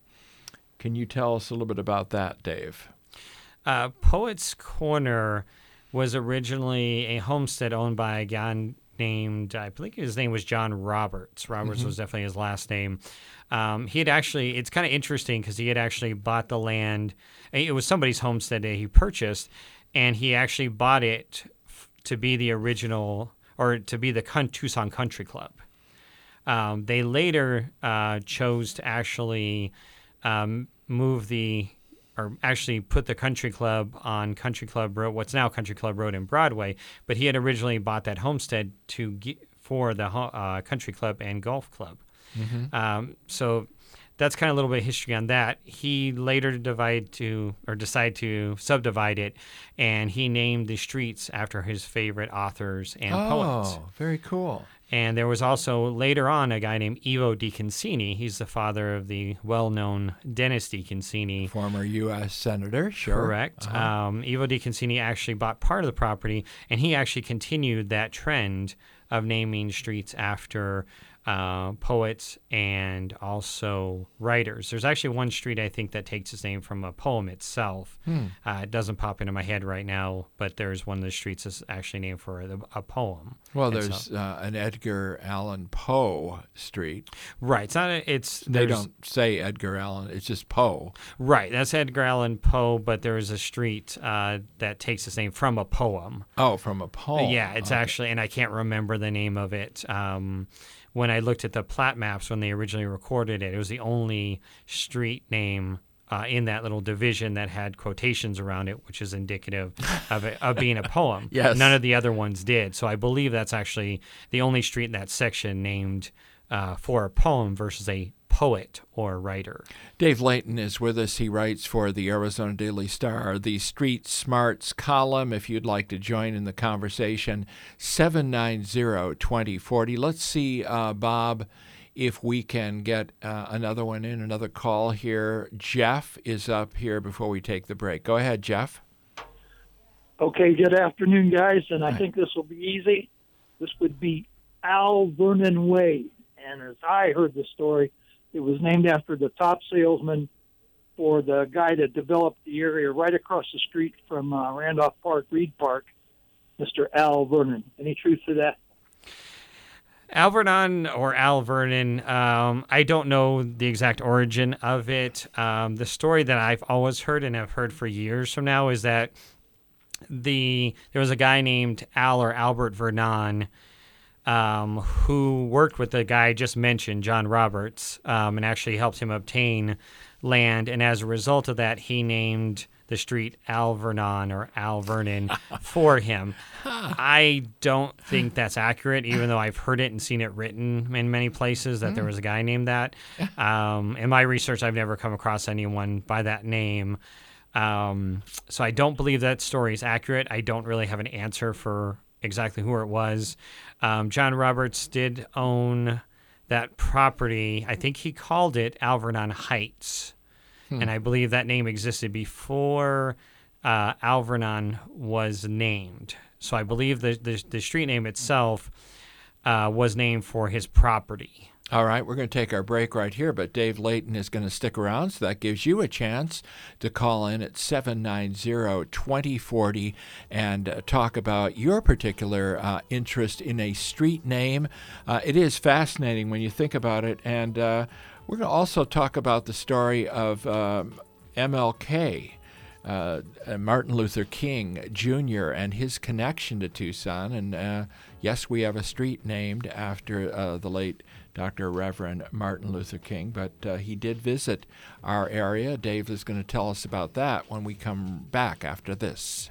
Can you tell us a little bit about that, Dave? Uh, Poets Corner was originally a homestead owned by a guy, named, I believe his name was John Roberts. Roberts Mm-hmm. was definitely his last name. Um, he had actually, it's kind of interesting because he had actually bought the land. It was somebody's homestead that he purchased, and he actually bought it f- to be the original, or to be the Con- Tucson Country Club. Um, they later uh, chose to actually um, move the, or actually put the country club on Country Club Road, what's now Country Club Road in Broadway. But he had originally bought that homestead to get, for the uh, country club and golf club. Mm-hmm. Um, so that's kind of a little bit of history on that. He later divided to, or decided to subdivide it, and he named the streets after his favorite authors and oh, poets. Oh, very cool. And there was also later on a guy named Ivo DeConcini. He's the father of the well-known Dennis DeConcini. Former U S Senator, sure. Correct. Uh-huh. Um, Ivo DeConcini actually bought part of the property, and he actually continued that trend of naming streets after uh, poets and also writers. There's actually one street, I think, that takes its name from a poem itself. Hmm. Uh, it doesn't pop into my head right now, but there's one of the streets that's actually named for a, a poem. Well, And there's so- uh, an Edgar Allan Poe street. right. It's not. A, it's They there's- don't say Edgar Allan; it's just Poe. Right. That's Edgar Allan Poe, but there is a street uh, that takes its name from a poem. Oh, from a poem. Yeah, it's Okay. actually, and I can't remember the name of it. Um, when I looked at the plat maps when they originally recorded it, it was the only street name uh, in that little division that had quotations around it, which is indicative of it, of being a poem. Yes. None of the other ones did. So I believe that's actually the only street in that section named uh, for a poem versus a poet or writer. Dave Layton is with us. He writes for the Arizona Daily Star, the Street Smarts column. If you'd like to join in the conversation, seven nine zero, two zero four zero. Let's see, uh, Bob, if we can get uh, another one in, another call here. Jeff is up here before we take the break. Go ahead, Jeff. Okay, good afternoon, guys, and I Hi. think this will be easy. This would be Al Vernon Way, and as I heard the story, it was named after the top salesman for the guy that developed the area right across the street from uh, Randolph Park, Reed Park, Mister Al Vernon. Any truth to that? Alvernon or Al Vernon, um, I don't know the exact origin of it. Um, the story that I've always heard and have heard for years from now is that the there was a guy named Al or Albert Vernon um, who worked with the guy I just mentioned, John Roberts, um, and actually helped him obtain land. And as a result of that, he named the street Al Vernon or Al Vernon for him. I don't think that's accurate, even though I've heard it and seen it written in many places that there was a guy named that. Um, in my research, I've never come across anyone by that name. Um, so I don't believe that story is accurate. I don't really have an answer for exactly who it was. Um, John Roberts did own that property. I think he called it Alvernon Heights. Hmm. And I believe that name existed before uh, Alvernon was named. So I believe the, the, the street name itself uh, was named for his property. All right, we're going to take our break right here, but Dave Layton is going to stick around, so that gives you a chance to call in at seven nine zero, two zero four zero and uh, talk about your particular uh, interest in a street name. Uh, it is fascinating when you think about it, and uh, we're going to also talk about the story of um, M L K, uh, Martin Luther King Junior, and his connection to Tucson. And uh, yes, we have a street named after uh, the late Doctor Reverend Martin Luther King, but uh, he did visit our area. Dave is going to tell us about that when we come back after this.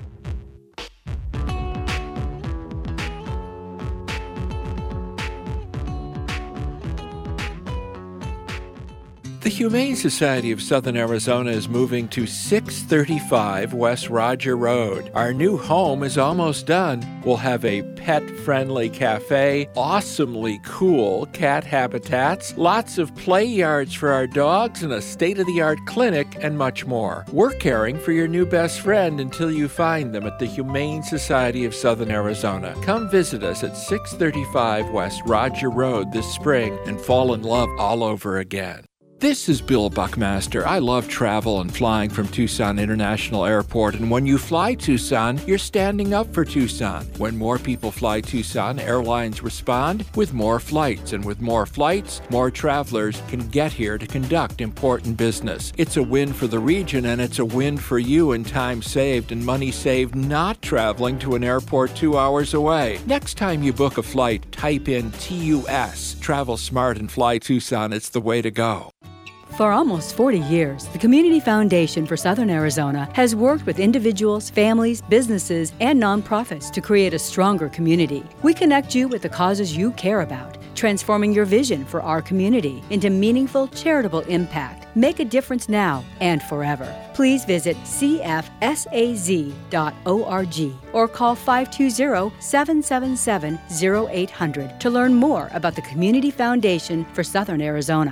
The Humane Society of Southern Arizona is moving to six thirty-five West Roger Road. Our new home is almost done. We'll have a pet-friendly cafe, awesomely cool cat habitats, lots of play yards for our dogs, and a state-of-the-art clinic, and much more. We're caring for your new best friend until you find them at the Humane Society of Southern Arizona. Come visit us at six thirty-five West Roger Road this spring and fall in love all over again. This is Bill Buckmaster. I love travel and flying from Tucson International Airport, and when you fly Tucson, you're standing up for Tucson. When more people fly Tucson, airlines respond with more flights, and with more flights, more travelers can get here to conduct important business. It's a win for the region, and it's a win for you in time saved and money saved not traveling to an airport two hours away. Next time you book a flight, type in T U S. Travel smart and fly Tucson. It's the way to go. For almost forty years, the Community Foundation for Southern Arizona has worked with individuals, families, businesses, and nonprofits to create a stronger community. We connect you with the causes you care about, transforming your vision for our community into meaningful charitable impact. Make a difference now and forever. Please visit c f s a z dot org or call five two zero, seven seven seven, zero eight zero zero to learn more about the Community Foundation for Southern Arizona.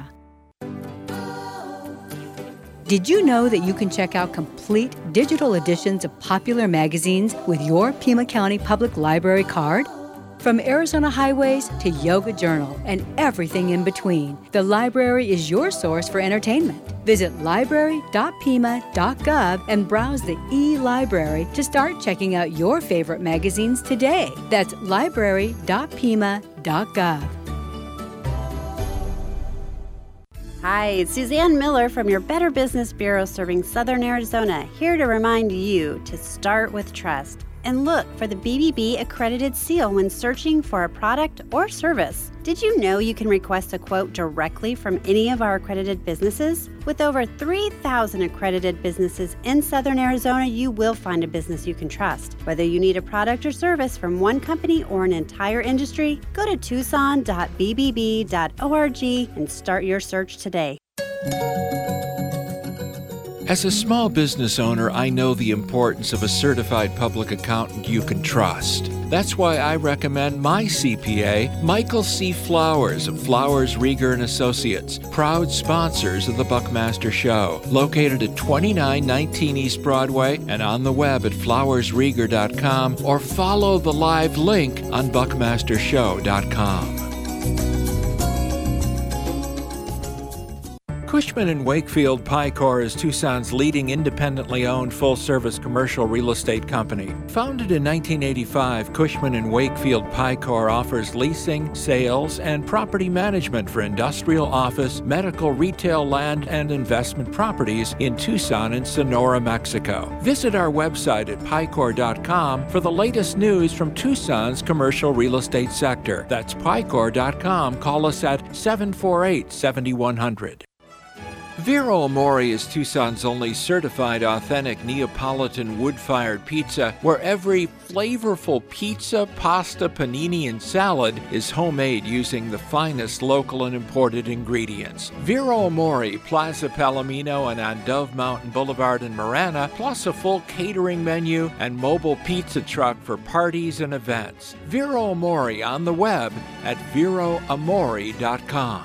Did you know that you can check out complete digital editions of popular magazines with your Pima County Public Library card? From Arizona Highways to Yoga Journal and everything in between, the library is your source for entertainment. Visit library dot pima dot gov and browse the e-library to start checking out your favorite magazines today. That's library dot pima dot gov. Hi, it's Suzanne Miller from your Better Business Bureau serving Southern Arizona, here to remind you to start with trust and look for the B B B accredited seal when searching for a product or service. Did you know you can request a quote directly from any of our accredited businesses? With over three thousand accredited businesses in Southern Arizona, you will find a business you can trust. Whether you need a product or service from one company or an entire industry, go to tucson dot b b b dot org and start your search today. As a small business owner, I know the importance of a certified public accountant you can trust. That's why I recommend my C P A, Michael C. Flowers of Flowers, Rieger and Associates, proud sponsors of the Buckmaster Show, located at twenty-nine nineteen East Broadway and on the web at flowers rieger dot com, or follow the live link on buckmaster show dot com. Cushman and Wakefield Picor is Tucson's leading independently owned full-service commercial real estate company. Founded in nineteen eighty-five, Cushman and Wakefield Picor offers leasing, sales, and property management for industrial, office, medical, retail, land, and investment properties in Tucson and Sonora, Mexico. Visit our website at picor dot com for the latest news from Tucson's commercial real estate sector. That's picor dot com. Call us at seven four eight, seven one zero zero. Vero Amore is Tucson's only certified authentic Neapolitan wood-fired pizza, where every flavorful pizza, pasta, panini, and salad is homemade using the finest local and imported ingredients. Vero Amore, Plaza Palomino, and on Dove Mountain Boulevard in Marana, plus a full catering menu and mobile pizza truck for parties and events. Vero Amore on the web at vero amore dot com.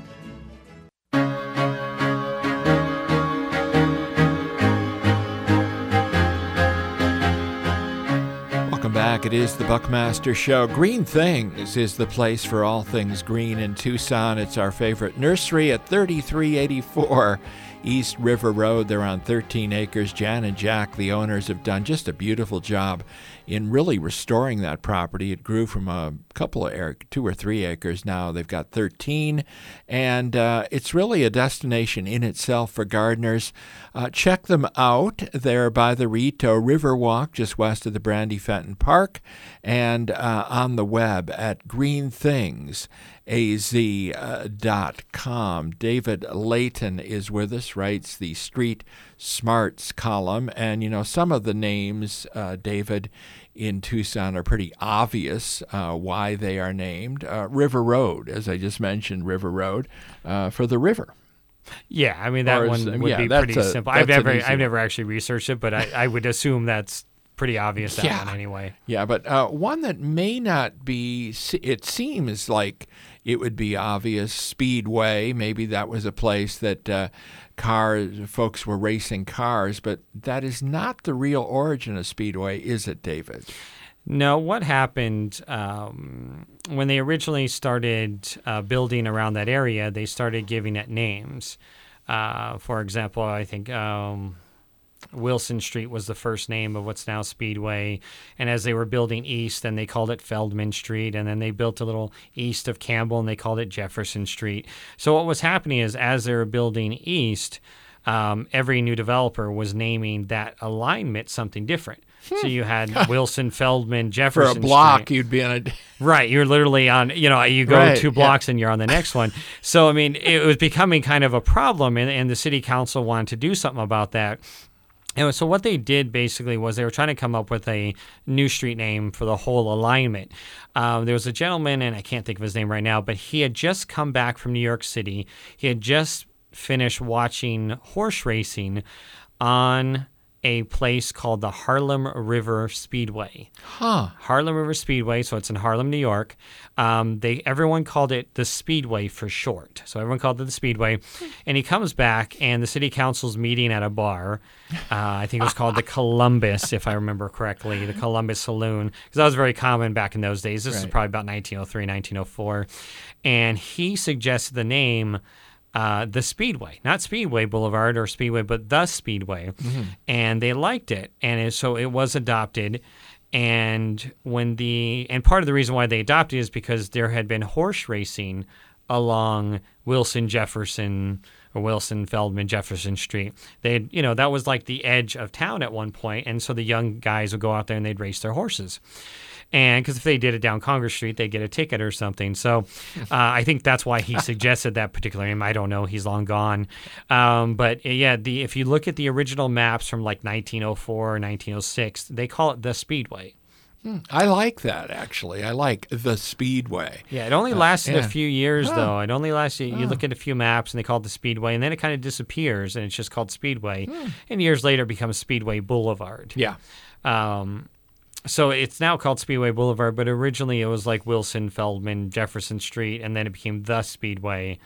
Back. It is the Buckmaster Show. Green Things is the place for all things green in Tucson. It's our favorite nursery at thirty-three eighty-four East River Road. They're on thirteen acres. Jan and Jack, the owners, have done just a beautiful job in really restoring that property. It grew from a couple of acres, two or three acres. Now they've got thirteen, and uh, it's really a destination in itself for gardeners. Uh, check them out. They're by the Rito Riverwalk, just west of the Brandy Fenton Park, and uh, on the web at green things a z dot com. David Layton is with us, writes the Street Smarts column, and you know, some of the names, uh, David, in Tucson are pretty obvious uh, why they are named. Uh, River Road, as I just mentioned, River Road, uh, for the river. Yeah, I mean, that Or one is- would yeah, be that's pretty a- simple. that's I've never, an easy I've one. never actually researched it, but I, I would assume that's pretty obvious, that Yeah. one anyway. Yeah, but uh, one that may not be, it seems like it would be obvious, Speedway. Maybe that was a place that uh, cars, folks were racing cars, but that is not the real origin of Speedway, is it, David? No, what happened um, when they originally started uh, building around that area, they started giving it names. Uh, for example, I think um, Wilson Street was the first name of what's now Speedway. And as they were building east, then they called it Feldman Street. And then they built a little east of Campbell, and they called it Jefferson Street. So what was happening is as they were building east, um, every new developer was naming that alignment something different. So you had Wilson, Feldman, Jefferson For a block, Street. you'd be on a... Right. You're literally on, you know, you go Right, two blocks yeah. and you're on the next one. So, I mean, it was becoming kind of a problem, and, and the city council wanted to do something about that. And so what they did basically was they were trying to come up with a new street name for the whole alignment. Um, there was a gentleman, and I can't think of his name right now, but he had just come back from New York City. He had just finished watching horse racing on a place called the Harlem River Speedway. Huh. Harlem River Speedway, so it's in Harlem, New York. Um, they everyone called it the Speedway for short. So everyone called it the Speedway. And he comes back, and the city council's meeting at a bar. Uh, I think it was called the Columbus, if I remember correctly, the Columbus Saloon, because that was very common back in those days. This Right. is probably about nineteen oh three, nineteen oh four. And he suggested the name Uh, the Speedway, not Speedway Boulevard or Speedway, but the Speedway. Mm-hmm. And they liked it. And it, so it was adopted. And when the, and part of the reason why they adopted it is because there had been horse racing along Wilson Jefferson or Wilson Feldman Jefferson Street. They, you know, that was like the edge of town at one point. And so the young guys would go out there and they'd race their horses. And because if they did it down Congress Street, they'd get a ticket or something. So uh, I think that's why he suggested that particular name. I don't know. He's long gone. Um, but yeah, the if you look at the original maps from like nineteen oh four or nineteen oh six, they call it the Speedway. Hmm. I like that, actually. I like the Speedway. Yeah, it only lasted Uh, yeah. a few years, Oh. though. It only lasted, you Oh. look at a few maps, and they call it the Speedway, and then it kind of disappears, and it's just called Speedway. Hmm. And years later, it becomes Speedway Boulevard. Yeah. Um, so it's now called Speedway Boulevard, but originally it was like Wilson, Feldman, Jefferson Street, and then it became the Speedway.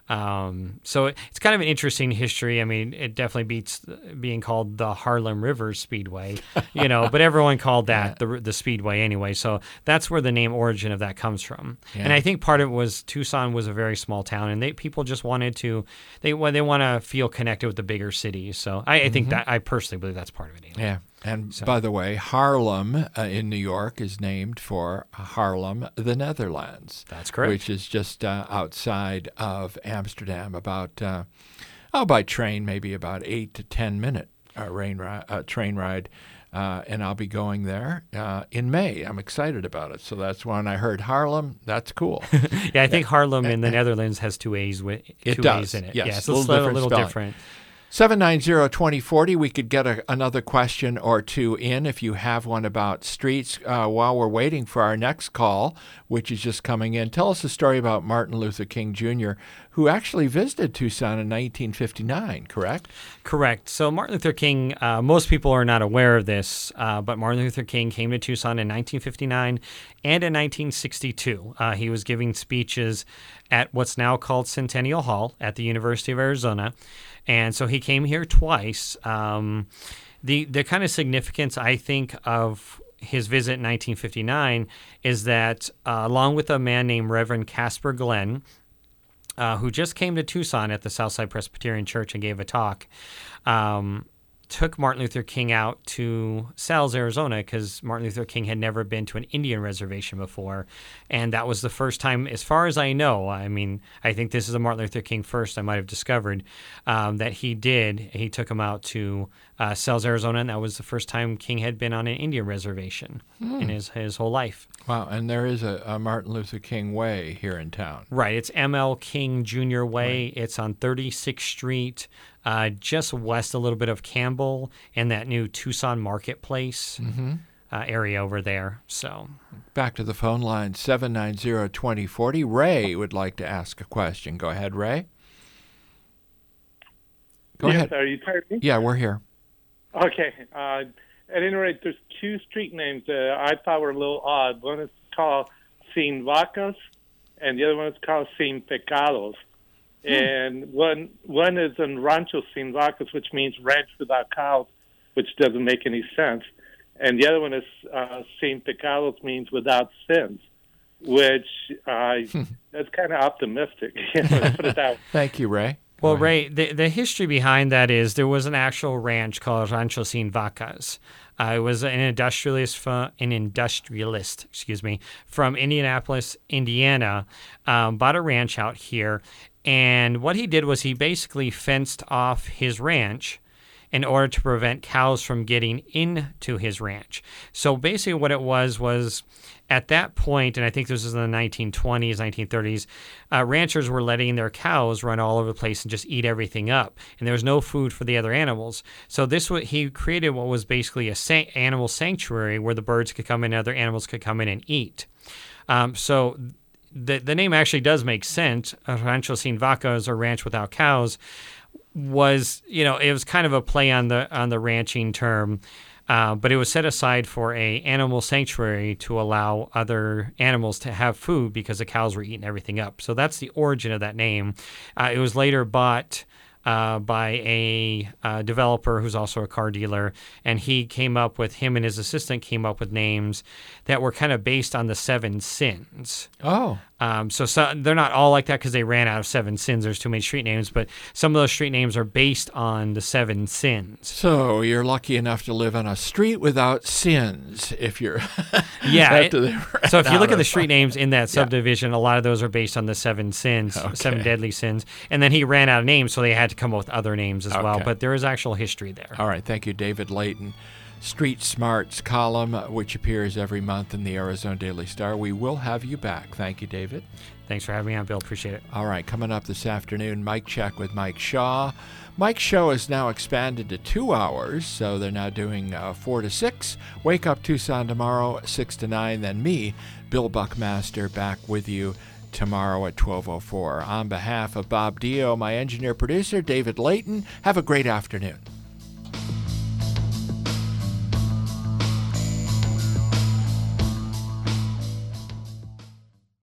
Um, so it, it's kind of an interesting history. I mean, it definitely beats being called the Harlem River Speedway, you know, but everyone called that the the Speedway anyway. So that's where the name origin of that comes from. Yeah. And I think part of it was Tucson was a very small town, and they people just wanted to they well, they want to feel connected with the bigger cities. So I, I think Mhm. that I personally believe that's part of it. Anyway. Yeah. And So- by the way, Haarlem uh, in New York is named for Haarlem, the Netherlands. That's correct. Which is just uh, outside of Amsterdam, about, uh, oh, by train, maybe about eight to ten minute uh, rain ri- uh, train ride. Uh, and I'll be going there uh, in May. I'm excited about it. So that's when I heard Haarlem. That's cool. Yeah, I think Haarlem in the Netherlands has two A's with It two does, A's in it. yes, Yeah, it's a a little little, different little spelling. different. seven nine zero, two zero four zero. We could get a, another question or two in if you have one about streets uh, while we're waiting for our next call, which is just coming in. Tell us a story about Martin Luther King Junior, who actually visited Tucson in nineteen fifty-nine, correct? Correct. So Martin Luther King, uh, most people are not aware of this, uh, but Martin Luther King came to Tucson in nineteen fifty-nine and in nineteen sixty-two. Uh, he was giving speeches at what's now called Centennial Hall at the University of Arizona. And so he came here twice. Um, the the kind of significance, I think, of his visit in nineteen fifty-nine is that uh, along with a man named Reverend Casper Glenn, uh, who just came to Tucson at the Southside Presbyterian Church and gave a talk, um, took Martin Luther King out to Sal's, Arizona, because Martin Luther King had never been to an Indian reservation before. And that was the first time, as far as I know, I mean, I think this is a Martin Luther King first I might have discovered, um, that he did. He took him out to uh, Sal's, Arizona, and that was the first time King had been on an Indian reservation Hmm. in his, his whole life. Wow, and there is a, a Martin Luther King Way here in town. Right. It's M L King Junior Way. Right. It's on thirty-sixth Street, uh, just west a little bit of Campbell and that new Tucson Marketplace Mm-hmm. uh, area over there. So back to the phone line, seven nine zero, two zero four zero. Ray would like to ask a question. Go ahead, Ray. Go yes, ahead. Are you tired of me? Yeah, we're here. Okay. Uh, at any rate, there's two street names that I thought were a little odd. One is called Sin Vacas, and the other one is called Sin Pecados. Hmm. And one one is in Rancho Sin Vacas, which means ranch without cows, which doesn't make any sense. and the other one is uh, Sin Pecados means without sins, which uh, that's kind of optimistic. You know, let's put it that way. Thank you, Ray. Well, Ray, the, the history behind that is there was an actual ranch called Rancho Sin Vacas. Uh, it was an industrialist, from, an industrialist, excuse me, from Indianapolis, Indiana, um, bought a ranch out here, and what he did was he basically fenced off his ranch in order to prevent cows from getting into his ranch. So basically what it was was at that point, and I think this was in the nineteen twenties, nineteen thirties, uh, ranchers were letting their cows run all over the place and just eat everything up. And there was no food for the other animals. So this was, he created what was basically a san- animal sanctuary where the birds could come in and other animals could come in and eat. Um, so the, the name actually does make sense. Rancho Sin Vacas, or ranch without cows, was, you know, it was kind of a play on the on the ranching term. Uh, but it was set aside for a animal sanctuary to allow other animals to have food because the cows were eating everything up. So that's the origin of that name. Uh, it was later bought uh, by a uh, developer who's also a car dealer, and he came up with, him and his assistant came up with names that were kind of based on the seven sins. Oh. Um, so, so they're not all like that because they ran out of seven sins. There's too many street names, but some of those street names are based on the seven sins. So you're lucky enough to live on a street without sins if you're... yeah. It, so if you look at the street of... names in that subdivision, yeah. a lot of those are based on the seven sins, okay. seven deadly sins. And then he ran out of names, so they had to come up with other names as okay. well. But there is actual history there. All right. Thank you, David Layton. Street Smarts column, which appears every month in the Arizona Daily Star. We will have you back. Thank you, David. Thanks for having me on, Bill. Appreciate it. All right, coming up this afternoon, Mike Check with Mike Shaw. Mike's show is now expanded to two hours, so they're now doing uh, four to six. Wake Up Tucson tomorrow, six to nine. Then me, Bill Buckmaster, back with you tomorrow at twelve oh four. On behalf of Bob Dio, my engineer-producer, David Layton, have a great afternoon.